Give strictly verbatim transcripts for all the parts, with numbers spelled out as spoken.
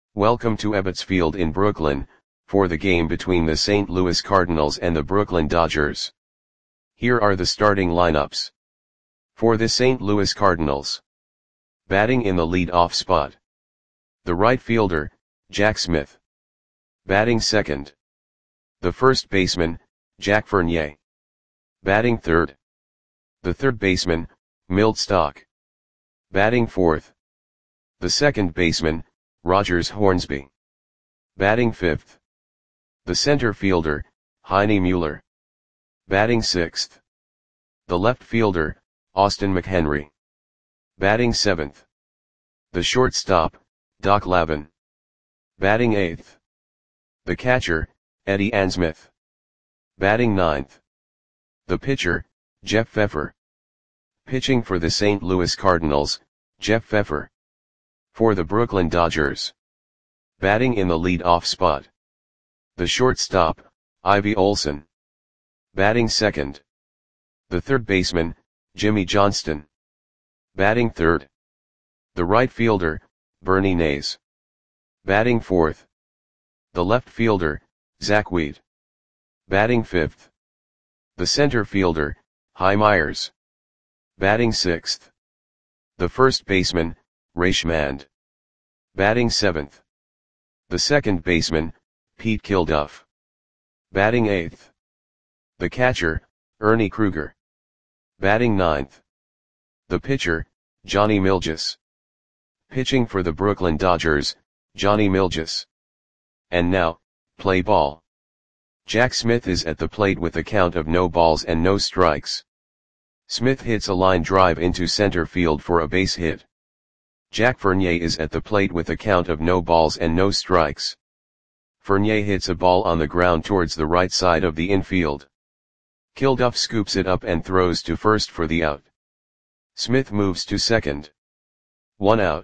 Welcome to Ebbets Field in Brooklyn, for the game between the Saint Louis Cardinals and the Brooklyn Dodgers. Here are the starting lineups. For the Saint Louis Cardinals. Batting in the lead-off spot. The right fielder, Jack Smith. Batting second. The first baseman, Jack Fournier. Batting third. The third baseman, Milt Stock. Batting fourth. The second baseman, Rogers Hornsby. Batting fifth. The center fielder, Heine Mueller. Batting sixth. The left fielder, Austin McHenry. Batting seventh. The shortstop, Doc Lavin. Batting eighth. The catcher, Eddie Ansmith. Batting ninth. The pitcher, Jeff Pfeffer. Pitching for the Saint Louis Cardinals, Jeff Pfeffer. For the Brooklyn Dodgers. Batting in the lead-off spot. The shortstop, Ivy Olson. Batting second. The third baseman, Jimmy Johnston. Batting third. The right fielder, Bernie Nays. Batting fourth. The left fielder, Zach Wheat. Batting fifth. The center fielder, Hy Myers. Batting sixth. The first baseman, Ray Schmand. Batting seventh. The second baseman, Pete Kilduff. Batting eighth. The catcher, Ernie Kruger. Batting ninth. The pitcher, Johnny Milges. Pitching for the Brooklyn Dodgers, Johnny Milges. And now, play ball. Jack Smith is at the plate with a count of no balls and no strikes. Smith hits a line drive into center field for a base hit. Jack Fournier is at the plate with a count of no balls and no strikes. Fournier hits a ball on the ground towards the right side of the infield. Kilduff scoops it up and throws to first for the out. Smith moves to second. One out.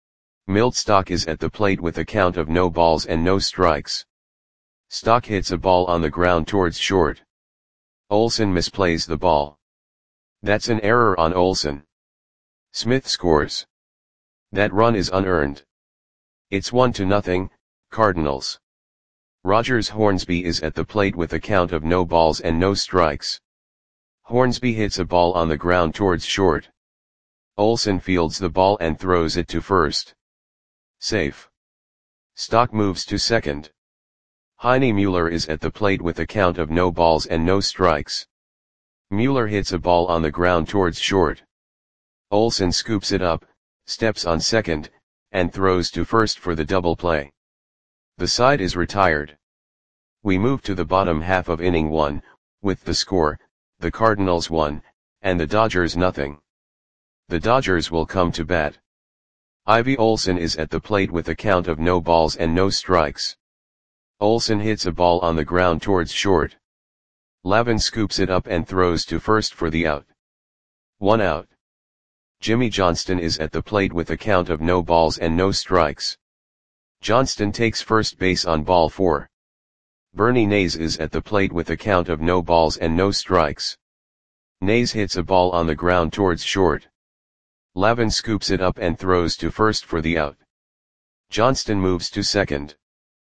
Milt Stock is at the plate with a count of no balls and no strikes. Stock hits a ball on the ground towards short. Olson misplays the ball. That's an error on Olson. Smith scores. That run is unearned. It's one to nothing, Cardinals. Rogers Hornsby is at the plate with a count of no balls and no strikes. Hornsby hits a ball on the ground towards short. Olson fields the ball and throws it to first. Safe. Stock moves to second. Heine Mueller is at the plate with a count of no balls and no strikes. Mueller hits a ball on the ground towards short. Olson scoops it up, steps on second, and throws to first for the double play. The side is retired. We move to the bottom half of inning one, with the score, the Cardinals one, and the Dodgers nothing. The Dodgers will come to bat. Ivy Olson is at the plate with a count of no balls and no strikes. Olson hits a ball on the ground towards short. Lavin scoops it up and throws to first for the out. One out. Jimmy Johnston is at the plate with a count of no balls and no strikes. Johnston takes first base on ball four. Bernie Nays is at the plate with a count of no balls and no strikes. Nays hits a ball on the ground towards short. Lavin scoops it up and throws to first for the out. Johnston moves to second.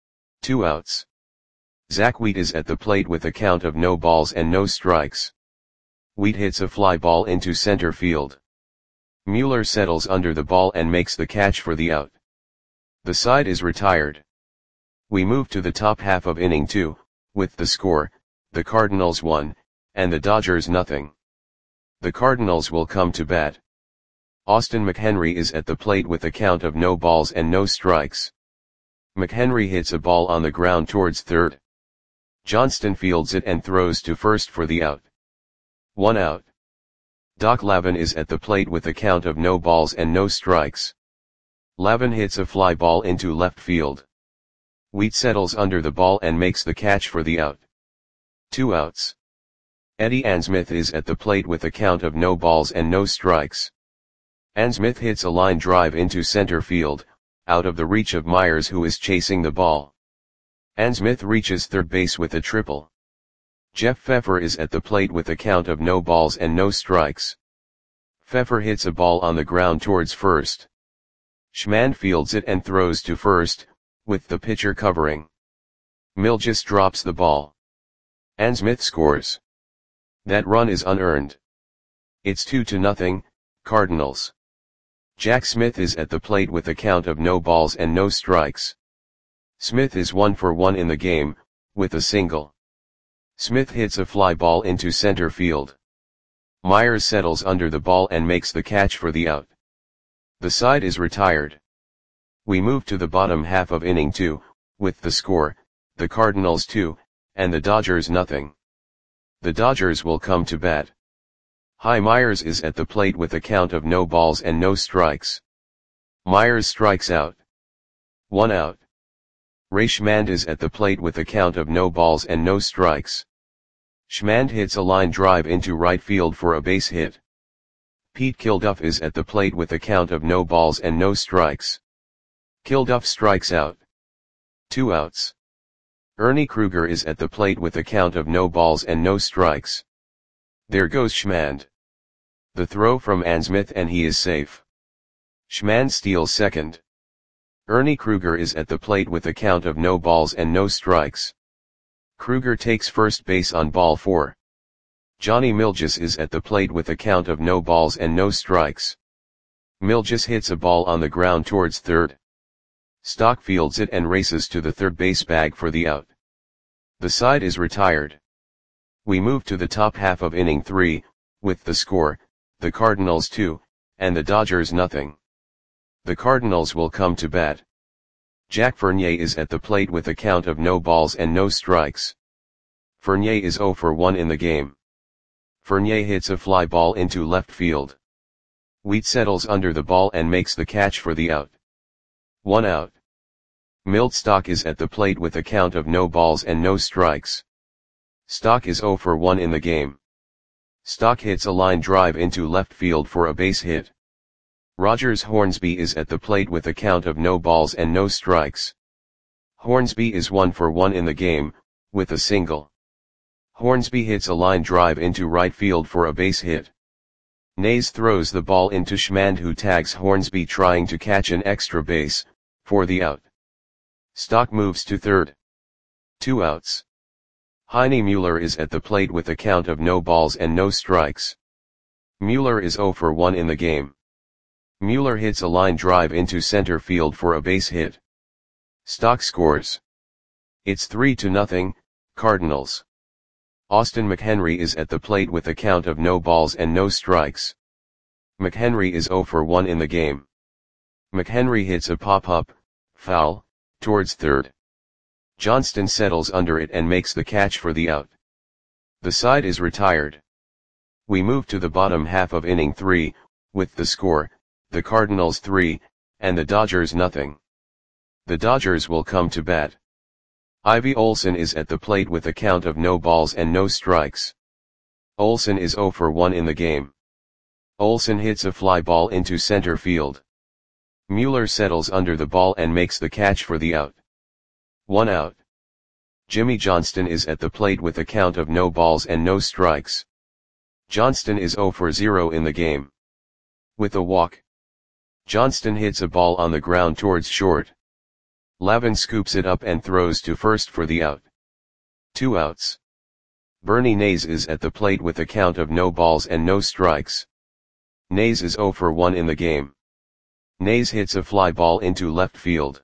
Two outs. Zach Wheat is at the plate with a count of no balls and no strikes. Wheat hits a fly ball into center field. Mueller settles under the ball and makes the catch for the out. The side is retired. We move to the top half of inning two, with the score, the Cardinals one, and the Dodgers nothing. The Cardinals will come to bat. Austin McHenry is at the plate with a count of no balls and no strikes. McHenry hits a ball on the ground towards third. Johnston fields it and throws to first for the out. One out. Doc Lavin is at the plate with a count of no balls and no strikes. Lavin hits a fly ball into left field. Wheat settles under the ball and makes the catch for the out. Two outs. Eddie Ansmith is at the plate with a count of no balls and no strikes. Ansmith hits a line drive into center field, out of the reach of Myers who is chasing the ball. Ansmith reaches third base with a triple. Jeff Pfeffer is at the plate with a count of no balls and no strikes. Pfeffer hits a ball on the ground towards first. Schmand fields it and throws to first, with the pitcher covering. Milgis drops the ball. Ann Smith scores. That run is unearned. It's two to nothing, Cardinals. Jack Smith is at the plate with a count of no balls and no strikes. Smith is one for one in the game, with a single. Smith hits a fly ball into center field. Myers settles under the ball and makes the catch for the out. The side is retired. We move to the bottom half of inning two, with the score, the Cardinals two, and the Dodgers nothing. The Dodgers will come to bat. Hy Myers is at the plate with a count of no balls and no strikes. Myers strikes out. One out. Ray Schmand is at the plate with a count of no balls and no strikes. Schmand hits a line drive into right field for a base hit. Pete Kilduff is at the plate with a count of no balls and no strikes. Kilduff strikes out. Two outs. Ernie Kruger is at the plate with a count of no balls and no strikes. There goes Schmand. The throw from Ann Smith and he is safe. Schmand steals second. Ernie Kruger is at the plate with a count of no balls and no strikes. Kruger takes first base on ball four. Johnny Milgis is at the plate with a count of no balls and no strikes. Milgis hits a ball on the ground towards third. Stock fields it and races to the third base bag for the out. The side is retired. We move to the top half of inning three, with the score, the Cardinals two, and the Dodgers nothing. The Cardinals will come to bat. Jack Fournier is at the plate with a count of no balls and no strikes. Fournier is zero for one in the game. Fournier hits a fly ball into left field. Wheat settles under the ball and makes the catch for the out. One out. Milt Stock is at the plate with a count of no balls and no strikes. Stock is zero for one in the game. Stock hits a line drive into left field for a base hit. Rogers Hornsby is at the plate with a count of no balls and no strikes. Hornsby is one for one in the game, with a single. Hornsby hits a line drive into right field for a base hit. Nays throws the ball into Schmand, who tags Hornsby trying to catch an extra base, for the out. Stock moves to third. Two outs. Heine Mueller is at the plate with a count of no balls and no strikes. Mueller is zero for one in the game. Mueller hits a line drive into center field for a base hit. Stock scores. It's three to nothing, Cardinals. Austin McHenry is at the plate with a count of no balls and no strikes. McHenry is zero for one in the game. McHenry hits a pop-up, foul, towards third. Johnston settles under it and makes the catch for the out. The side is retired. We move to the bottom half of inning three, with the score, the Cardinals three, and the Dodgers nothing. The Dodgers will come to bat. Ivy Olson is at the plate with a count of no balls and no strikes. Olson is zero for one in the game. Olson hits a fly ball into center field. Mueller settles under the ball and makes the catch for the out. One out. Jimmy Johnston is at the plate with a count of no balls and no strikes. Johnston is zero for zero in the game. With a walk. Johnston hits a ball on the ground towards short. Lavin scoops it up and throws to first for the out. Two outs. Bernie Nays is at the plate with a count of no balls and no strikes. Nays is zero for one in the game. Nays hits a fly ball into left field.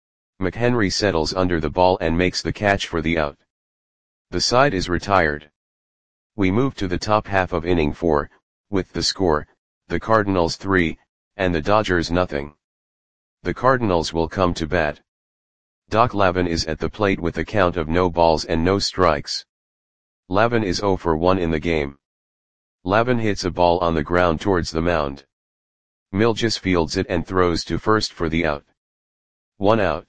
McHenry settles under the ball and makes the catch for the out. The side is retired. We move to the top half of inning four, with the score, the Cardinals three, and the Dodgers nothing. The Cardinals will come to bat. Doc Lavin is at the plate with a count of no balls and no strikes. Lavin is zero for one in the game. Lavin hits a ball on the ground towards the mound. Milgis fields it and throws to first for the out. One out.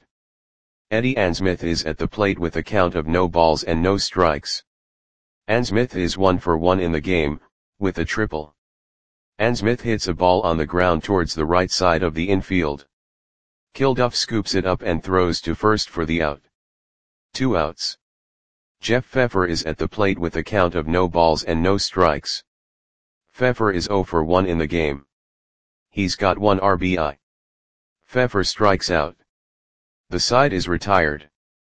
Eddie Ann Smith is at the plate with a count of no balls and no strikes. Ann Smith is one for one in the game, with a triple. Ann Smith hits a ball on the ground towards the right side of the infield. Kilduff scoops it up and throws to first for the out. Two outs. Jeff Pfeffer is at the plate with a count of no balls and no strikes. Pfeffer is zero for one in the game. He's got one R B I. Pfeffer strikes out. The side is retired.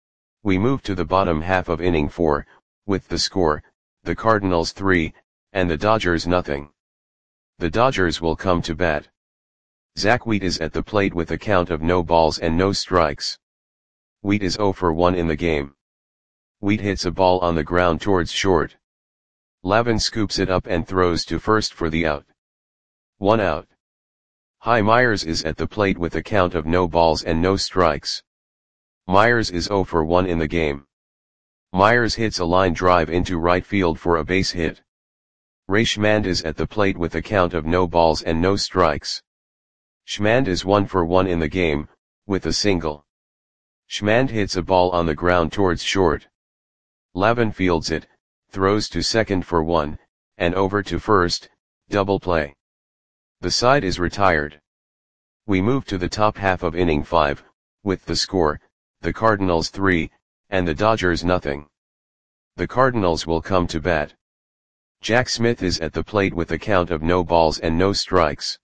We move to the bottom half of inning four, with the score, the Cardinals three, and the Dodgers nothing. The Dodgers will come to bat. Zach Wheat is at the plate with a count of no balls and no strikes. Wheat is oh for one in the game. Wheat hits a ball on the ground towards short. Lavin scoops it up and throws to first for the out. One out. Hy Myers is at the plate with a count of no balls and no strikes. Myers is oh for one in the game. Myers hits a line drive into right field for a base hit. Ray Schmand is at the plate with a count of no balls and no strikes. Schmand is one for one in the game, with a single. Schmand hits a ball on the ground towards short. Lavin fields it, throws to second for one, and over to first, double play. The side is retired. We move to the top half of inning five, with the score, the Cardinals three, and the Dodgers nothing. The Cardinals will come to bat. Jack Smith is at the plate with a count of no balls and no strikes.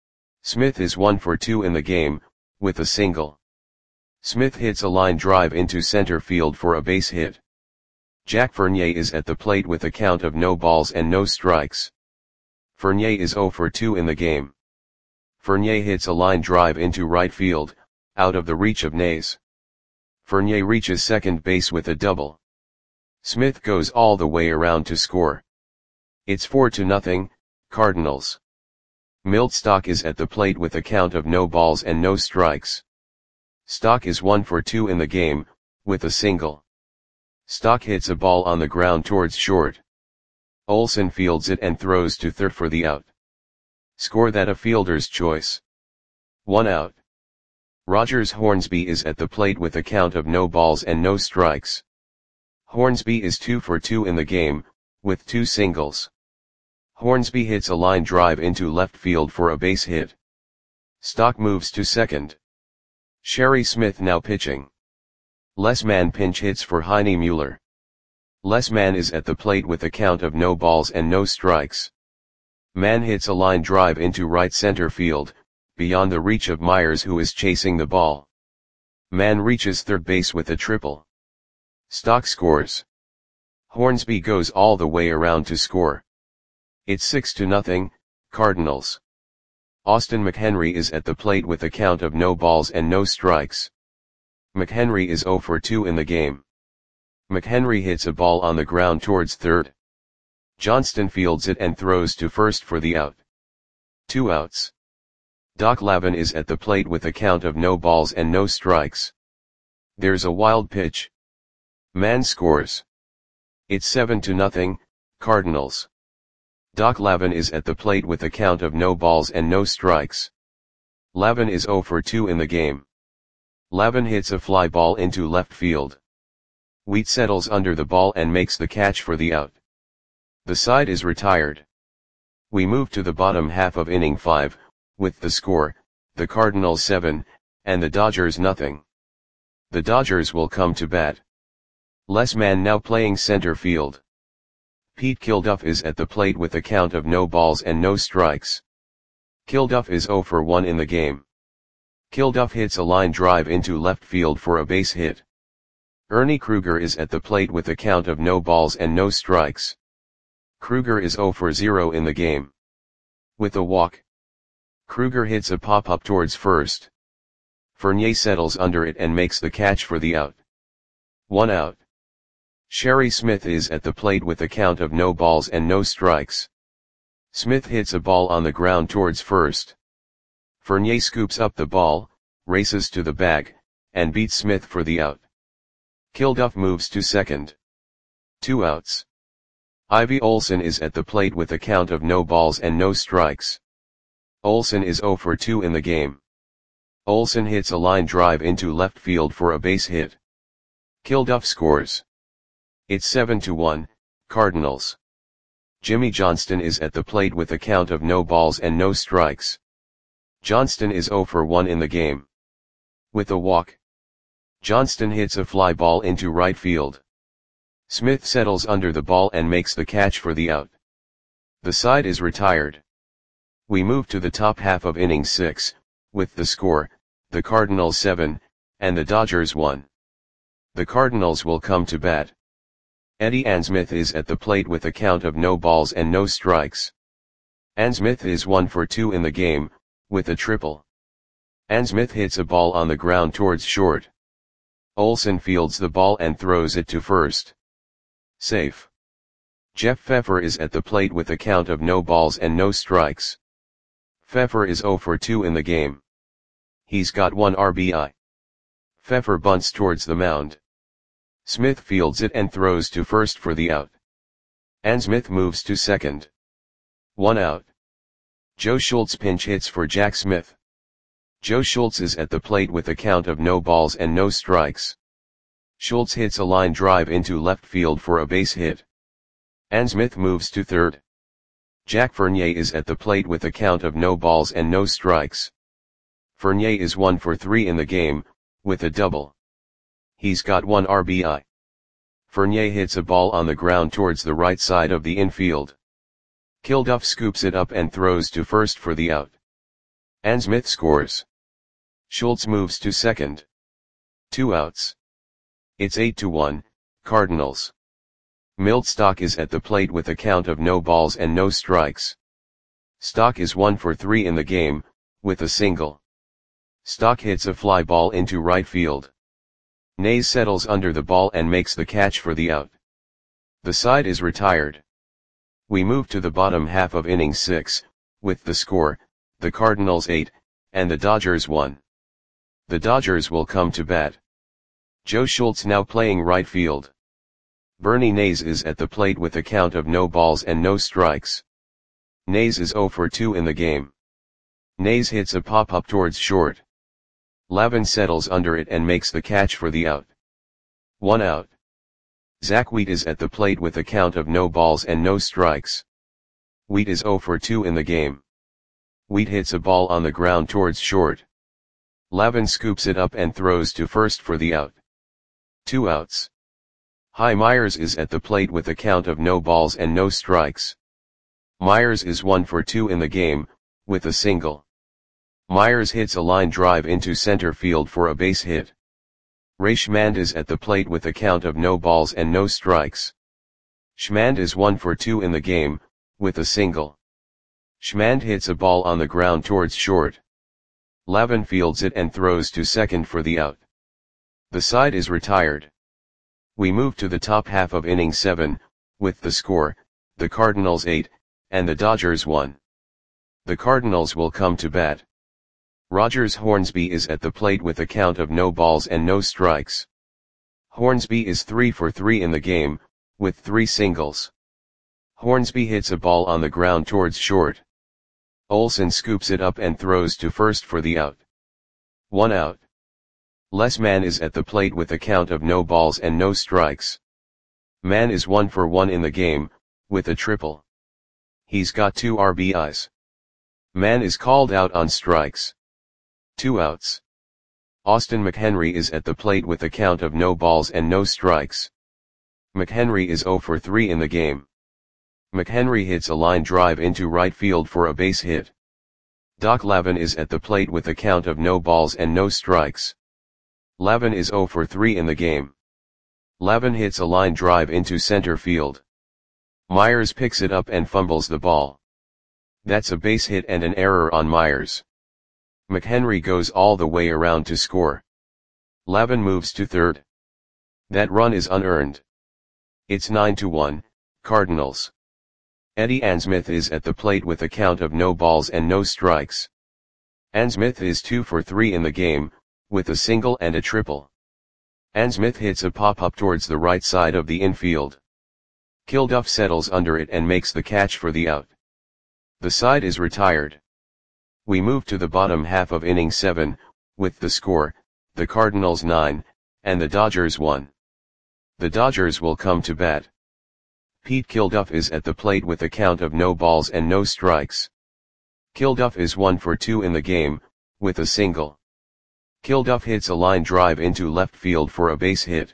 Smith is one for two in the game, with a single. Smith hits a line drive into center field for a base hit. Jack Fournier is at the plate with a count of no balls and no strikes. Fournier is oh for two in the game. Fournier hits a line drive into right field, out of the reach of Nays. Fournier reaches second base with a double. Smith goes all the way around to score. It's four to nothing, Cardinals. Milt Stock is at the plate with a count of no balls and no strikes. Stock is one for two in the game, with a single. Stock hits a ball on the ground towards short. Olson fields it and throws to third for the out. Score that a fielder's choice. One out. Rogers Hornsby is at the plate with a count of no balls and no strikes. Hornsby is two for two in the game, with two singles. Hornsby hits a line drive into left field for a base hit. Stock moves to second. Sherry Smith now pitching. Les Mann pinch hits for Heine Mueller. Les Mann is at the plate with a count of no balls and no strikes. Mann hits a line drive into right center field, beyond the reach of Myers who is chasing the ball. Mann reaches third base with a triple. Stock scores. Hornsby goes all the way around to score. It's six to nothing, Cardinals. Austin McHenry is at the plate with a count of no balls and no strikes. McHenry is oh for two in the game. McHenry hits a ball on the ground towards third. Johnston fields it and throws to first for the out. Two outs. Doc Lavin is at the plate with a count of no balls and no strikes. There's a wild pitch. Mann scores. It's seven to nothing, Cardinals. Doc Lavin is at the plate with a count of no balls and no strikes. Lavin is oh for two in the game. Lavin hits a fly ball into left field. Wheat settles under the ball and makes the catch for the out. The side is retired. We move to the bottom half of inning five, with the score, the Cardinals seven, and the Dodgers nothing. The Dodgers will come to bat. Les Mann now playing center field. Pete Kilduff is at the plate with a count of no balls and no strikes. Kilduff is oh for one in the game. Kilduff hits a line drive into left field for a base hit. Ernie Kruger is at the plate with a count of no balls and no strikes. Kruger is oh for zero in the game. With a walk. Kruger hits a pop-up towards first. Fournier settles under it and makes the catch for the out. One out. Sherry Smith is at the plate with a count of no balls and no strikes. Smith hits a ball on the ground towards first. Fournier scoops up the ball, races to the bag, and beats Smith for the out. Kilduff moves to second. Two outs. Ivy Olson is at the plate with a count of no balls and no strikes. Olson is oh for two in the game. Olson hits a line drive into left field for a base hit. Kilduff scores. It's seven to one, Cardinals. Jimmy Johnston is at the plate with a count of no balls and no strikes. Johnston is oh for one in the game. With a walk. Johnston hits a fly ball into right field. Smith settles under the ball and makes the catch for the out. The side is retired. We move to the top half of inning six, with the score, the Cardinals seven, and the Dodgers one. The Cardinals will come to bat. Eddie Ansmith is at the plate with a count of no balls and no strikes. Ansmith is one for two in the game, with a triple. Ansmith hits a ball on the ground towards short. Olson fields the ball and throws it to first. Safe. Jeff Pfeffer is at the plate with a count of no balls and no strikes. Pfeffer is zero for two in the game. He's got one R B I. Pfeffer bunts towards the mound. Smith fields it and throws to first for the out. Ansmith moves to second. One out. Joe Schultz pinch hits for Jack Smith. Joe Schultz is at the plate with a count of no balls and no strikes. Schultz hits a line drive into left field for a base hit. Ansmith moves to third. Jack Fournier is at the plate with a count of no balls and no strikes. Fournier is one for three in the game, with a double. He's got one R B I. Fournier hits a ball on the ground towards the right side of the infield. Kilduff scoops it up and throws to first for the out. Ansmith scores. Schultz moves to second. Two outs. It's eight to one, Cardinals. Milt Stock is at the plate with a count of no balls and no strikes. Stock is one for three in the game, with a single. Stock hits a fly ball into right field. Nays settles under the ball and makes the catch for the out. The side is retired. We move to the bottom half of inning six, with the score, the Cardinals eight, and the Dodgers one. The Dodgers will come to bat. Joe Schultz now playing right field. Bernie Nays is at the plate with a count of no balls and no strikes. Nays is zero for two in the game. Nays hits a pop-up towards short. Lavin settles under it and makes the catch for the out. One out. Zach Wheat is at the plate with a count of no balls and no strikes. Wheat is zero for two in the game. Wheat hits a ball on the ground towards short. Lavin scoops it up and throws to first for the out. Two outs. Hy Myers is at the plate with a count of no balls and no strikes. Myers is one for two in the game, with a single. Myers hits a line drive into center field for a base hit. Ray Schmand is at the plate with a count of no balls and no strikes. Schmand is one for two in the game, with a single. Schmand hits a ball on the ground towards short. Lavin fields it and throws to second for the out. The side is retired. We move to the top half of inning seven, with the score, the Cardinals eight, and the Dodgers one. The Cardinals will come to bat. Rogers Hornsby is at the plate with a count of no balls and no strikes. Hornsby is three for three in the game, with three singles. Hornsby hits a ball on the ground towards short. Olson scoops it up and throws to first for the out. One out. Les Mann is at the plate with a count of no balls and no strikes. Mann is one for one in the game, with a triple. He's got two R B Is. Mann is called out on strikes. Two outs. Austin McHenry is at the plate with a count of no balls and no strikes. McHenry is zero for three in the game. McHenry hits a line drive into right field for a base hit. Doc Lavin is at the plate with a count of no balls and no strikes. Lavin is zero for three in the game. Lavin hits a line drive into center field. Myers picks it up and fumbles the ball. That's a base hit and an error on Myers. McHenry goes all the way around to score. Lavin moves to third. That run is unearned. It's nine to one, Cardinals. Eddie Ansmith is at the plate with a count of no balls and no strikes. Ansmith is two for three in the game, with a single and a triple. Ansmith hits a pop-up towards the right side of the infield. Kilduff settles under it and makes the catch for the out. The side is retired. We move to the bottom half of inning seven, with the score, the Cardinals nine, and the Dodgers one. The Dodgers will come to bat. Pete Kilduff is at the plate with a count of no balls and no strikes. Kilduff is one for two in the game, with a single. Kilduff hits a line drive into left field for a base hit.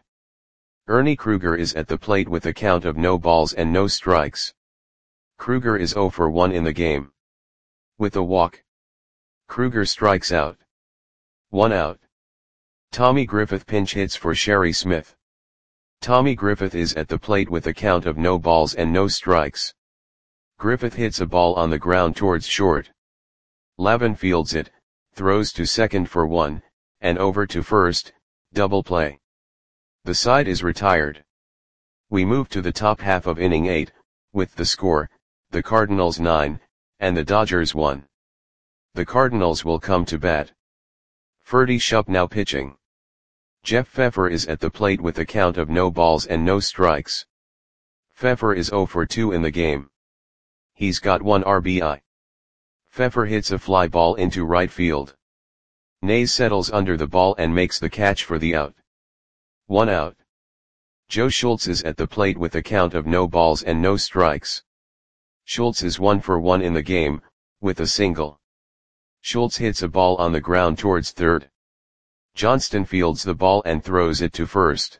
Ernie Kruger is at the plate with a count of no balls and no strikes. Kruger is zero for one in the game. With a walk, Kruger strikes out. One out. Tommy Griffith pinch hits for Sherry Smith. Tommy Griffith is at the plate with a count of no balls and no strikes. Griffith hits a ball on the ground towards short. Lavin fields it, throws to second for one, and over to first, double play. The side is retired. We move to the top half of inning eight, with the score, the Cardinals nine, and the Dodgers one. The Cardinals will come to bat. Ferdy Shupp now pitching. Jeff Pfeffer is at the plate with a count of no balls and no strikes. Pfeffer is oh for two in the game. He's got one R B I. Pfeffer hits a fly ball into right field. Nays settles under the ball and makes the catch for the out. One out. Joe Schultz is at the plate with a count of no balls and no strikes. Schultz is one for one in the game, with a single. Schultz hits a ball on the ground towards third. Johnston fields the ball and throws it to first.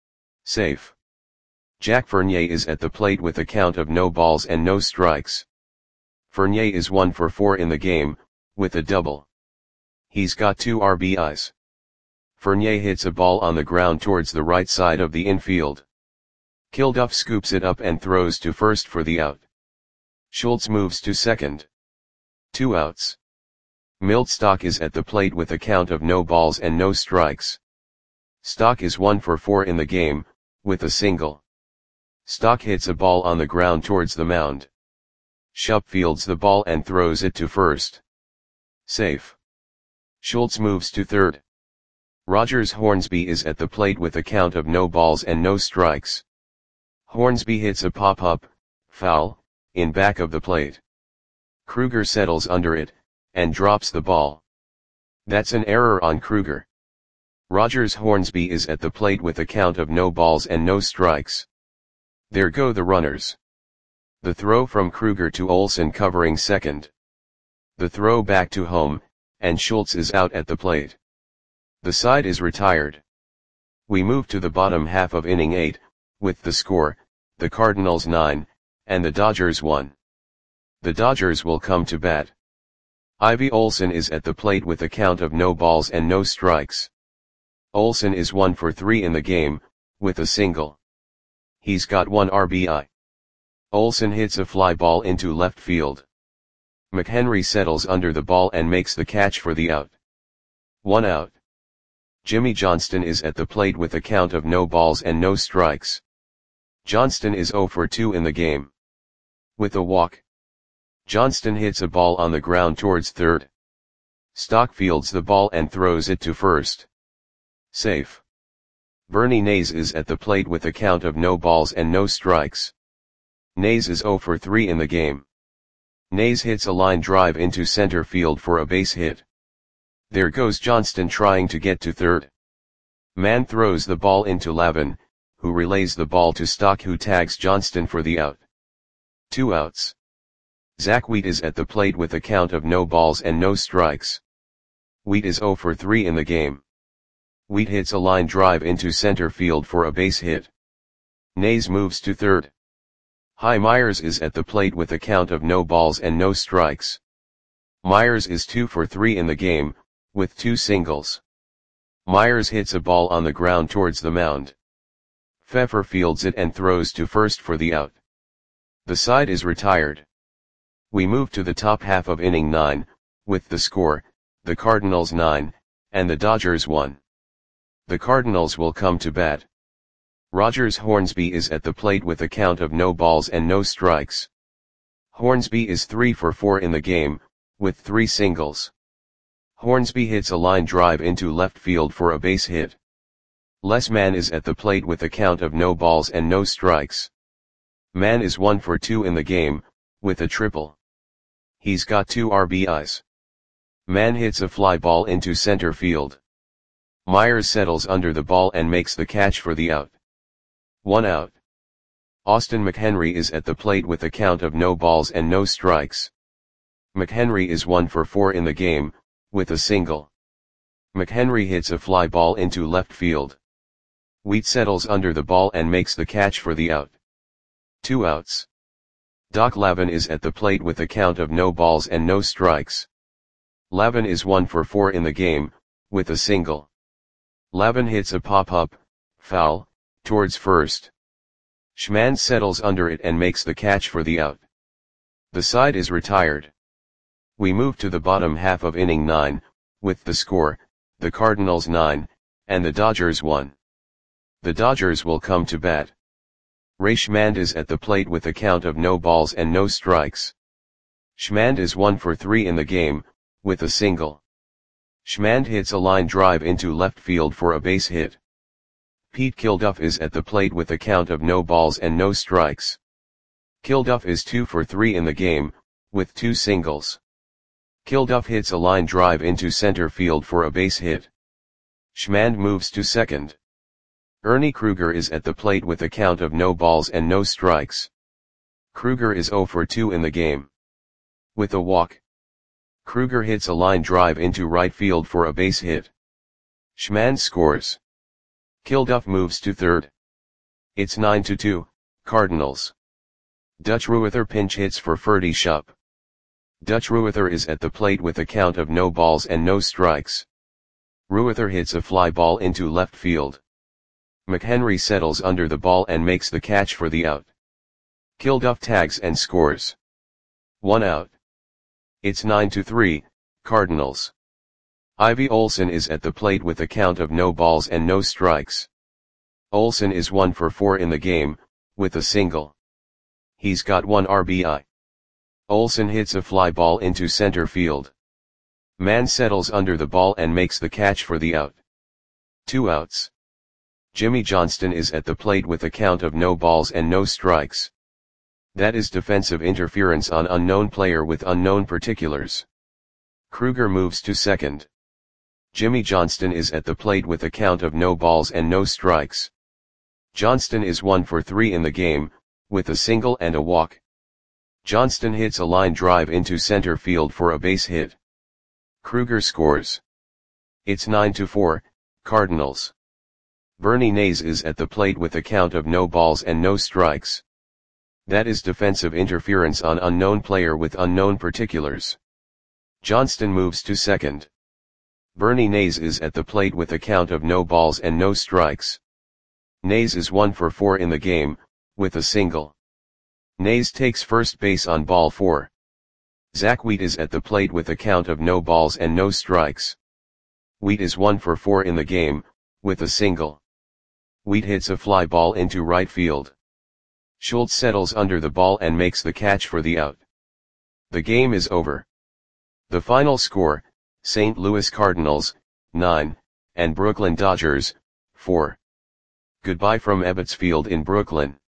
Safe. Jack Fournier is at the plate with a count of no balls and no strikes. Fournier is one for four in the game, with a double. He's got two R B Is. Fournier hits a ball on the ground towards the right side of the infield. Kilduff scoops it up and throws to first for the out. Schultz moves to second. Two outs. Milt Stock is at the plate with a count of no balls and no strikes. Stock is one for four in the game, with a single. Stock hits a ball on the ground towards the mound. Shupp fields the ball and throws it to first. Safe. Schultz moves to third. Rogers Hornsby is at the plate with a count of no balls and no strikes. Hornsby hits a pop-up, foul, in back of the plate. Kruger settles under it, and drops the ball. That's an error on Kruger. Rogers Hornsby is at the plate with a count of no balls and no strikes. There go the runners. The throw from Kruger to Olson covering second. The throw back to home, and Schultz is out at the plate. The side is retired. We move to the bottom half of inning eight, with the score, the Cardinals nine, and the Dodgers one. The Dodgers will come to bat. Ivy Olson is at the plate with a count of no balls and no strikes. Olson is one for three in the game, with a single. He's got one R B I. Olson hits a fly ball into left field. McHenry settles under the ball and makes the catch for the out. One out. Jimmy Johnston is at the plate with a count of no balls and no strikes. Johnston is oh for two in the game. With a walk. Johnston hits a ball on the ground towards third. Stock fields the ball and throws it to first. Safe. Bernie Nays is at the plate with a count of no balls and no strikes. Nays is oh for three in the game. Nays hits a line drive into center field for a base hit. There goes Johnston trying to get to third. Mann throws the ball into Lavin, who relays the ball to Stock, who tags Johnston for the out. Two outs. Zach Wheat is at the plate with a count of no balls and no strikes. Wheat is oh for three in the game. Wheat hits a line drive into center field for a base hit. Nays moves to third. Hy Myers is at the plate with a count of no balls and no strikes. Myers is two for three in the game, with two singles. Myers hits a ball on the ground towards the mound. Pfeffer fields it and throws to first for the out. The side is retired. We move to the top half of inning nine, with the score, the Cardinals nine, and the Dodgers one. The Cardinals will come to bat. Rogers Hornsby is at the plate with a count of no balls and no strikes. Hornsby is three for four in the game, with three singles. Hornsby hits a line drive into left field for a base hit. Les Mann is at the plate with a count of no balls and no strikes. Mann is one for two in the game, with a triple. He's got two R B Is. Mann hits a fly ball into center field. Myers settles under the ball and makes the catch for the out. One out. Austin McHenry is at the plate with a count of no balls and no strikes. McHenry is one for four in the game, with a single. McHenry hits a fly ball into left field. Wheat settles under the ball and makes the catch for the out. Two outs. Doc Lavin is at the plate with a count of no balls and no strikes. Lavin is one for four in the game, with a single. Lavin hits a pop-up, foul, towards first. Schmand settles under it and makes the catch for the out. The side is retired. We move to the bottom half of inning nine, with the score, the Cardinals nine, and the Dodgers one. The Dodgers will come to bat. Ray Schmand is at the plate with a count of no balls and no strikes. Schmand is one for three in the game, with a single. Schmand hits a line drive into left field for a base hit. Pete Kilduff is at the plate with a count of no balls and no strikes. Kilduff is two for three in the game, with two singles. Kilduff hits a line drive into center field for a base hit. Schmand moves to second. Ernie Kruger is at the plate with a count of no balls and no strikes. Kruger is zero for two in the game. With a walk. Kruger hits a line drive into right field for a base hit. Schmand scores. Kilduff moves to third. It's nine to two, Cardinals. Dutch Ruether pinch hits for Ferdy Shupp. Dutch Ruether is at the plate with a count of no balls and no strikes. Ruether hits a fly ball into left field. McHenry settles under the ball and makes the catch for the out. Kilduff tags and scores. One out. It's nine to three, Cardinals. Ivy Olson is at the plate with a count of no balls and no strikes. Olson is one for four in the game, with a single. He's got one R B I. Olson hits a fly ball into center field. Mann settles under the ball and makes the catch for the out. Two outs. Jimmy Johnston is at the plate with a count of no balls and no strikes. That is defensive interference on unknown player with unknown particulars. Kruger moves to second. Jimmy Johnston is at the plate with a count of no balls and no strikes. Johnston is one for three in the game, with a single and a walk. Johnston hits a line drive into center field for a base hit. Kruger scores. It's nine to four, Cardinals. Bernie Nays is at the plate with a count of no balls and no strikes. That is defensive interference on unknown player with unknown particulars. Johnston moves to second. Bernie Nays is at the plate with a count of no balls and no strikes. Nays is one for four in the game, with a single. Nays takes first base on ball four. Zach Wheat is at the plate with a count of no balls and no strikes. Wheat is one for four in the game, with a single. Wheat hits a fly ball into right field. Schultz settles under the ball and makes the catch for the out. The game is over. The final score, Saint Louis Cardinals, nine, and Brooklyn Dodgers, four. Goodbye from Ebbets Field in Brooklyn.